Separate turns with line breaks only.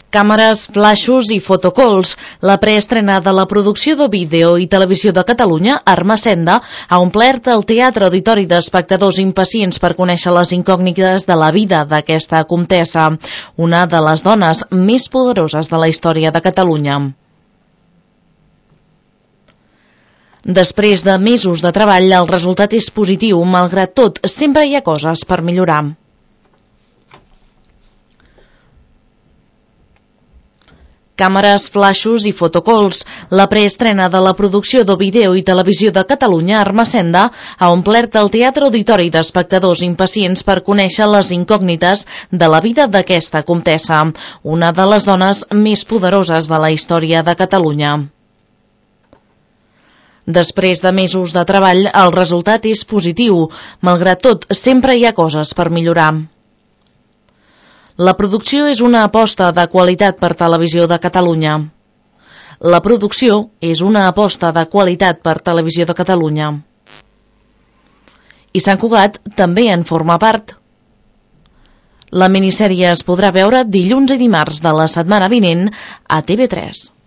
Càmeres, flaixos i fotocalls. La preestrena de la producció de vídeo i televisió de Catalunya, Armacenda, ha omplert el teatre auditori d'espectadors impacients per conèixer les incògnites de la vida d'aquesta comtessa, una de les dones més poderoses de la història de Catalunya. Després de mesos de treball, el resultat és positiu. Malgrat tot, sempre hi ha coses per millorar. Càmeres, flaixos i fotocalls. La preestrena de la producció de vídeo i televisió de Catalunya, Armacenda, ha omplert el teatre auditori d'espectadors impacients per conèixer les incògnites de la vida d'aquesta comtessa, una de les dones més poderoses de la història de Catalunya. Després de mesos de treball, el resultat és positiu. Malgrat tot, sempre hi ha coses per millorar. La producció és una aposta de qualitat per Televisió de Catalunya. La producció és una aposta de qualitat per Televisió de Catalunya. I Sant Cugat també en forma part. La minissèrie es podrà veure dilluns i dimarts de la setmana vinent a TV3.